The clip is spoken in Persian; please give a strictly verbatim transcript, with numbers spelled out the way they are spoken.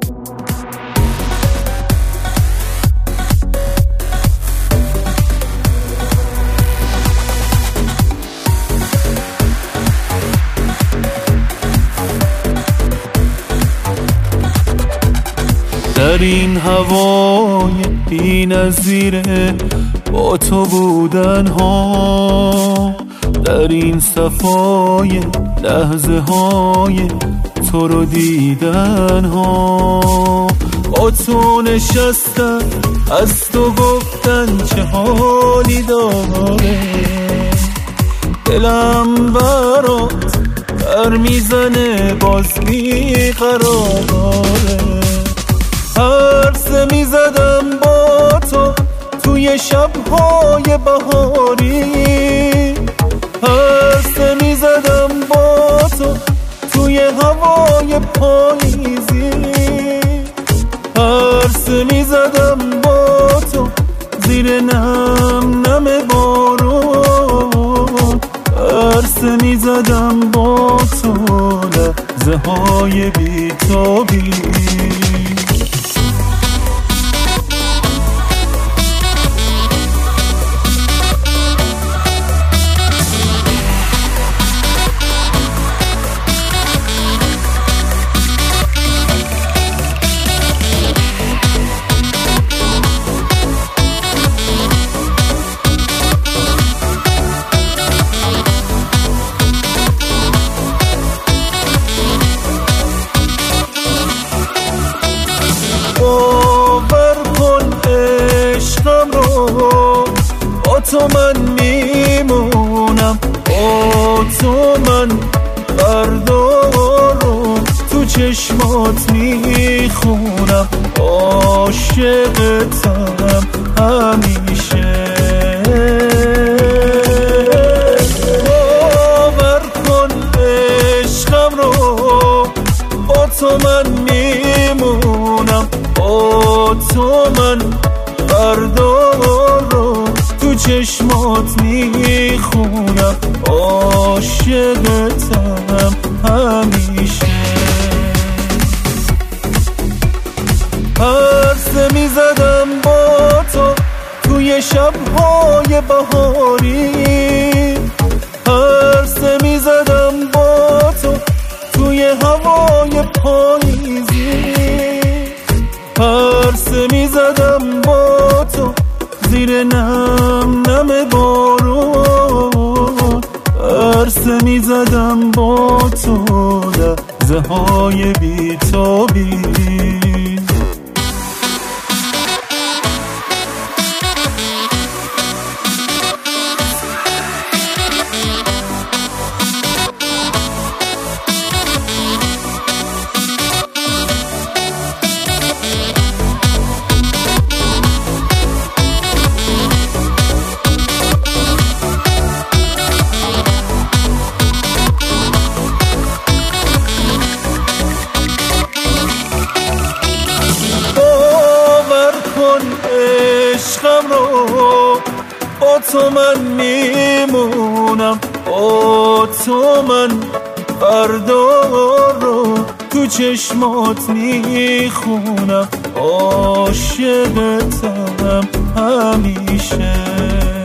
در این هوای بی نظیره با تو بودن ها، در این صفای لحظه های تو رو دیدن ها، با تو نشستن از تو گفتن چه حالی داره، دلم برات بر میزنه باز بی قراره. عرضه می زدم با تو توی شبهای بهاری، عرضه می زدم با تو توی هوای پاییزی، عرضه می زدم با تو زیر نم نم بارون، عرضه می زدم با تو لحظه های بی تابی. باور کن عشقم رو با تو من میمونم، با تو من فردا رو تو چشمات میخونم، عاشقتم همیشه. باور کن عشقم رو با تو من میمونم، با تو من فردا رو تو چشمات میخونم، عاشقتم همیشه. عرضه میزدم با تو توی شبهای بهاری، عرضه میزدم با تو توی هوای پاییزی، عرضه می زدم با تو زیر نم نم بارون، عرضه می زدم با تو لحظه های بی تابی. عشقم رو با تو من میمونم، با تو من فردا رو تو چشمات میخونم، عاشقتم همیشه.